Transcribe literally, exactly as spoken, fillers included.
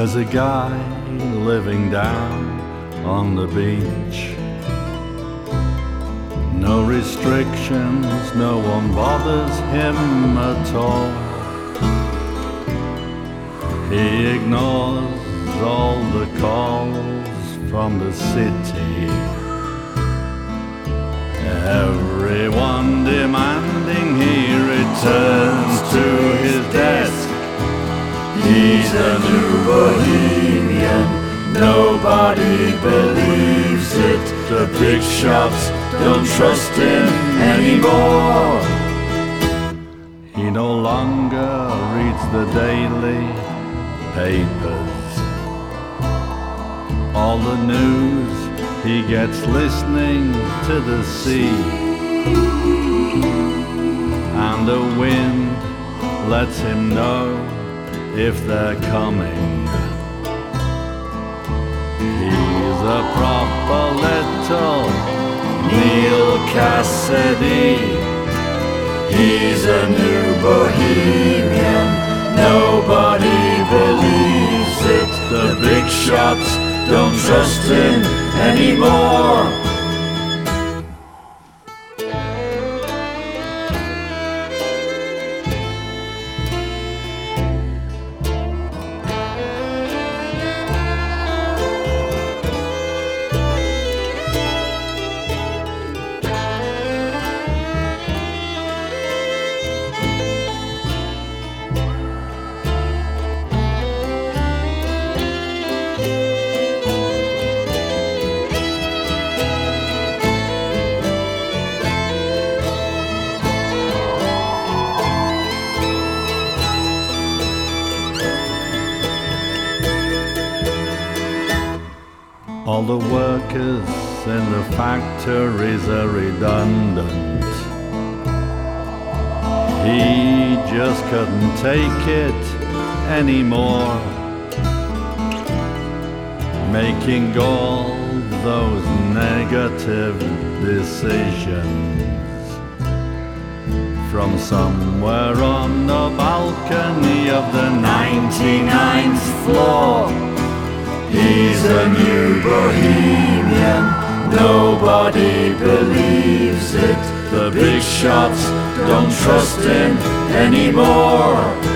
There's a guy living down on the beach. No restrictions, no one bothers him at all. He ignores all the calls from the city. Everyone demanding he returns to his desk. He's a new bohemian, nobody believes it. The big shots don't trust him anymore. He no longer reads the daily papers. All the news he gets listening to the sea, and the wind lets him know if they're coming. He's a proper little Neil Cassidy. He's a new bohemian, nobody believes it. The big shots don't trust him anymore. All the workers in the factories are redundant. He just couldn't take it anymore, making all those negative decisions from somewhere on the balcony of the ninety-ninth floor. He's a new bohemian, nobody believes it. The big shots don't trust him anymore.